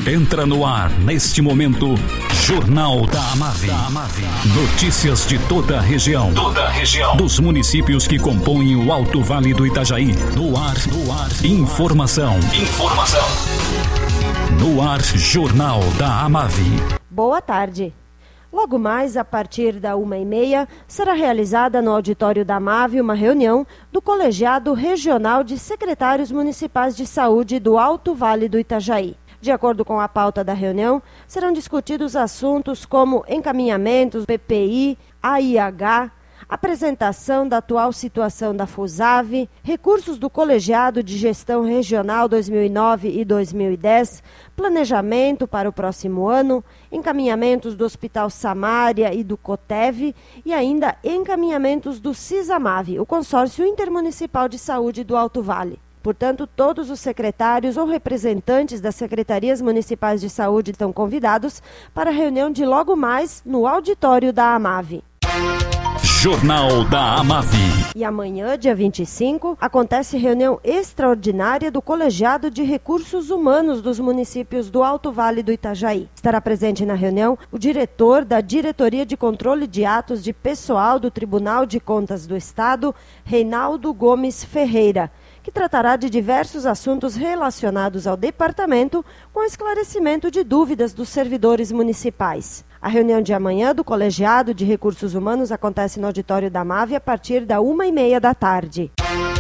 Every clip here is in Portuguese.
Entra no ar, neste momento, Jornal da Amave. Notícias de toda a região. Dos municípios que compõem o Alto Vale do Itajaí. No ar. Informação. No ar, Jornal da Amave. Boa tarde. Logo mais, a partir da 1h30, será realizada no auditório da Amave uma reunião do Colegiado Regional de Secretários Municipais de Saúde do Alto Vale do Itajaí. De acordo com a pauta da reunião, serão discutidos assuntos como encaminhamentos, PPI, AIH, apresentação da atual situação da FUSAV, recursos do Colegiado de Gestão Regional 2009 e 2010, planejamento para o próximo ano, encaminhamentos do Hospital Samária e do COTEV e ainda encaminhamentos do CISAMAVE, o Consórcio Intermunicipal de Saúde do Alto Vale. Portanto, todos os secretários ou representantes das secretarias municipais de saúde estão convidados para a reunião de logo mais no auditório da Amave. Jornal da Amave. E amanhã, dia 25, acontece reunião extraordinária do Colegiado de Recursos Humanos dos municípios do Alto Vale do Itajaí. Estará presente na reunião o diretor da Diretoria de Controle de Atos de Pessoal do Tribunal de Contas do Estado, Reinaldo Gomes Ferreira, que tratará de diversos assuntos relacionados ao departamento com esclarecimento de dúvidas dos servidores municipais. A reunião de amanhã do Colegiado de Recursos Humanos acontece no auditório da Amave a partir da 1h30 da tarde.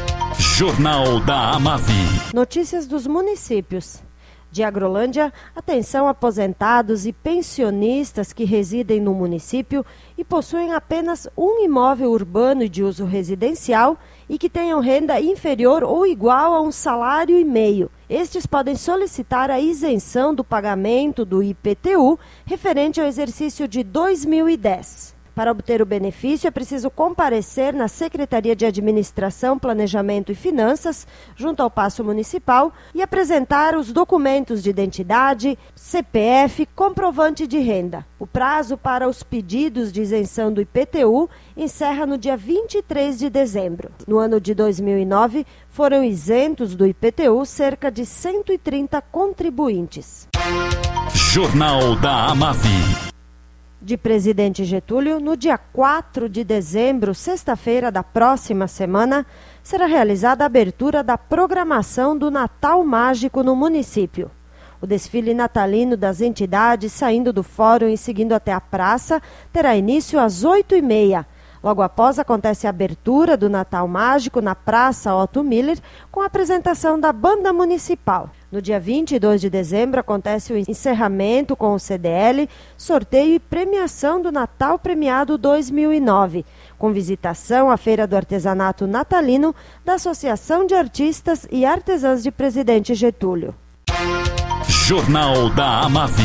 Jornal da Amave. Notícias dos municípios. De Agrolândia, atenção aposentados e pensionistas que residem no município e possuem apenas um imóvel urbano e de uso residencial e que tenham renda inferior ou igual a 1,5 salários. Estes podem solicitar a isenção do pagamento do IPTU referente ao exercício de 2010. Para obter o benefício, é preciso comparecer na Secretaria de Administração, Planejamento e Finanças, junto ao Paço Municipal, e apresentar os documentos de identidade, CPF, comprovante de renda. O prazo para os pedidos de isenção do IPTU encerra no dia 23 de dezembro. No ano de 2009, foram isentos do IPTU cerca de 130 contribuintes. Jornal da Amave. De Presidente Getúlio, no dia 4 de dezembro, sexta-feira da próxima semana, será realizada a abertura da programação do Natal Mágico no município. O desfile natalino das entidades, saindo do fórum e seguindo até a praça, terá início às 8h30. Logo após, acontece a abertura do Natal Mágico na Praça Otto Miller, com a apresentação da Banda Municipal. No dia 22 de dezembro, acontece o encerramento com o CDL, sorteio e premiação do Natal Premiado 2009, com visitação à Feira do Artesanato Natalino da Associação de Artistas e Artesãs de Presidente Getúlio. Jornal da Amave.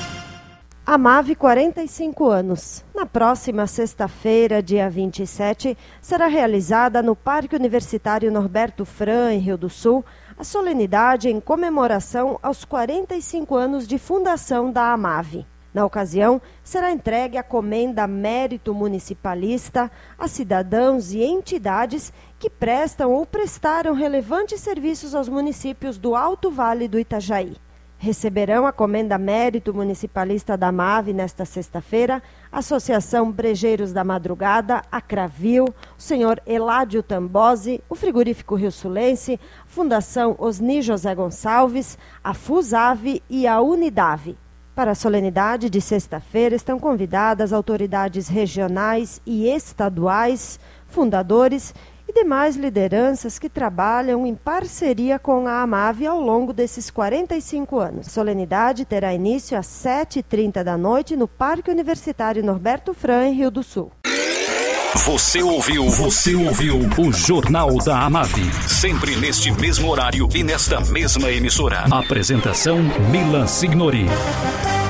Amave, 45 anos. Na próxima sexta-feira, dia 27, será realizada no Parque Universitário Norberto Fran, em Rio do Sul, a solenidade em comemoração aos 45 anos de fundação da Amave. Na ocasião, será entregue a Comenda Mérito Municipalista a cidadãos e entidades que prestam ou prestaram relevantes serviços aos municípios do Alto Vale do Itajaí. Receberão a Comenda Mérito Municipalista da Amave nesta sexta-feira a Associação Brejeiros da Madrugada, a Cravil, o senhor Eládio Tambosi, o Frigorífico Rio Sulense, Fundação Osni José Gonçalves, a FUSAV e a Unidave. Para a solenidade de sexta-feira estão convidadas autoridades regionais e estaduais, fundadores e demais lideranças que trabalham em parceria com a Amave ao longo desses 45 anos. A solenidade terá início às 7h30 da noite no Parque Universitário Norberto Fran, em Rio do Sul. Você ouviu o Jornal da Amave. Sempre neste mesmo horário e nesta mesma emissora. Apresentação Milan Signori.